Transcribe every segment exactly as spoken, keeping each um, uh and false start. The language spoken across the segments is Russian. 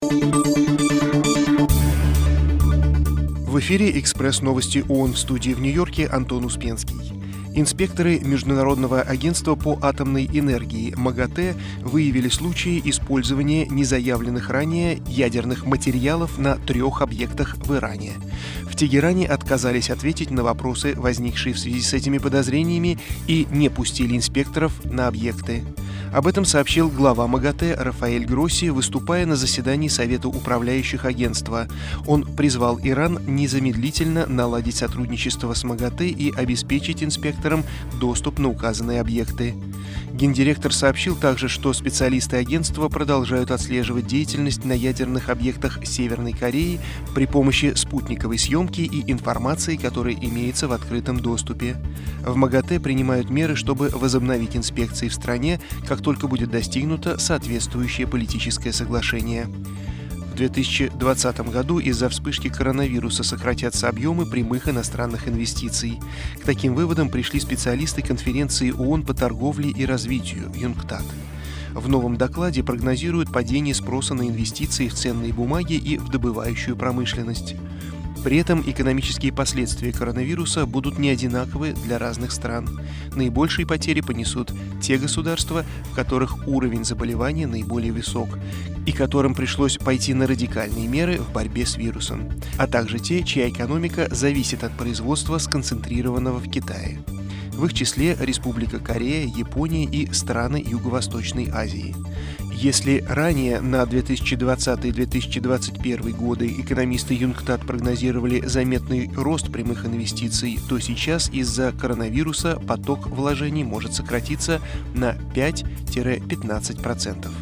В эфире «Экспресс-новости ООН», в студии в Нью-Йорке Антон Успенский. Инспекторы Международного агентства по атомной энергии МАГАТЭ выявили случаи использования незаявленных ранее ядерных материалов на трех объектах в Иране. В Тегеране отказались ответить на вопросы, возникшие в связи с этими подозрениями, и не пустили инспекторов на объекты. Об этом сообщил глава МАГАТЭ Рафаэль Гросси, выступая на заседании Совета управляющих агентства. Он призвал Иран незамедлительно наладить сотрудничество с МАГАТЭ и обеспечить инспекторам доступ на указанные объекты. Гендиректор сообщил также, что специалисты агентства продолжают отслеживать деятельность на ядерных объектах Северной Кореи при помощи спутниковой съемки и информации, которая имеется в открытом доступе. В МАГАТЭ принимают меры, чтобы возобновить инспекции в стране, как только будет достигнуто соответствующее политическое соглашение. В две тысячи двадцатом году из-за вспышки коронавируса сократятся объемы прямых иностранных инвестиций. К таким выводам пришли специалисты конференции ООН по торговле и развитию «ЮНКТАД». В новом докладе прогнозируют падение спроса на инвестиции в ценные бумаги и в добывающую промышленность. При этом экономические последствия коронавируса будут не одинаковы для разных стран. Наибольшие потери понесут те государства, в которых уровень заболевания наиболее высок, и которым пришлось пойти на радикальные меры в борьбе с вирусом, а также те, чья экономика зависит от производства, сконцентрированного в Китае. В их числе Республика Корея, Япония и страны Юго-Восточной Азии. Если ранее на две тысячи двадцатый — две тысячи двадцать первый годы экономисты ЮНКТАД прогнозировали заметный рост прямых инвестиций, то сейчас из-за коронавируса поток вложений может сократиться на пять-пятнадцать процентов.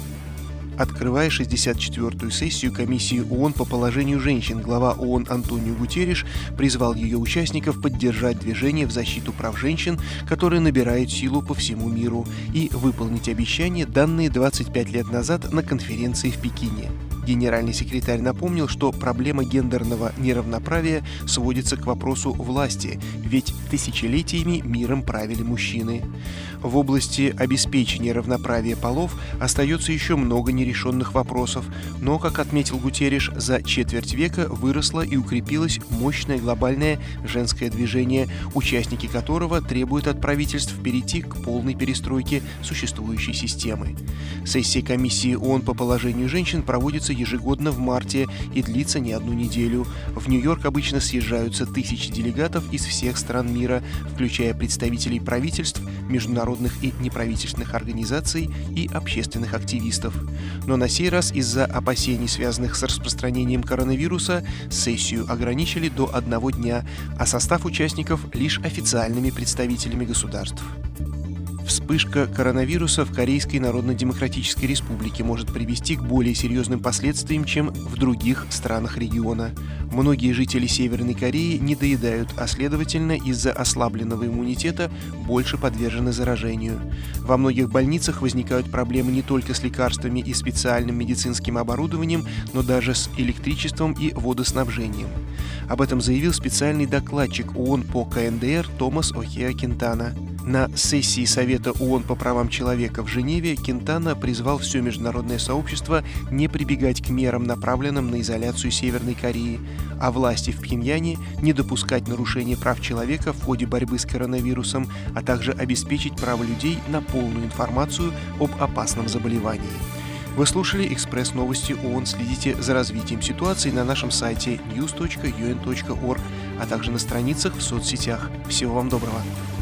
Открывая шестьдесят четвёртую сессию Комиссии ООН по положению женщин, глава ООН Антонио Гутерриш призвал ее участников поддержать движение в защиту прав женщин, которое набирает силу по всему миру, и выполнить обещания, данные двадцать пять лет назад на конференции в Пекине. Генеральный секретарь напомнил, что проблема гендерного неравноправия сводится к вопросу власти, ведь тысячелетиями миром правили мужчины. В области обеспечения равноправия полов остается еще много нерешенных вопросов, но, как отметил Гутерриш, за четверть века выросло и укрепилось мощное глобальное женское движение, участники которого требуют от правительств перейти к полной перестройке существующей системы. Сессия Комиссии ООН по положению женщин проводится ежегодно в марте и длится не одну неделю. В Нью-Йорк обычно съезжаются тысячи делегатов из всех стран мира, включая представителей правительств, международных и неправительственных организаций и общественных активистов. Но на сей раз из-за опасений, связанных с распространением коронавируса, сессию ограничили до одного дня, а состав участников лишь официальными представителями государств. Вспышка коронавируса в Корейской Народно-Демократической Республике может привести к более серьезным последствиям, чем в других странах региона. Многие жители Северной Кореи недоедают, а следовательно, из-за ослабленного иммунитета больше подвержены заражению. Во многих больницах возникают проблемы не только с лекарствами и специальным медицинским оборудованием, но даже с электричеством и водоснабжением. Об этом заявил специальный докладчик ООН по КНДР Томас Охеа Кентана. На сессии Совета ООН по правам человека в Женеве Кентана призвал все международное сообщество не прибегать к мерам, направленным на изоляцию Северной Кореи, а власти в Пхеньяне не допускать нарушения прав человека в ходе борьбы с коронавирусом, а также обеспечить право людей на полную информацию об опасном заболевании. Вы слушали «Экспресс-новости ООН». Следите за развитием ситуации на нашем сайте ньюс точка ю эн точка орг, а также на страницах в соцсетях. Всего вам доброго!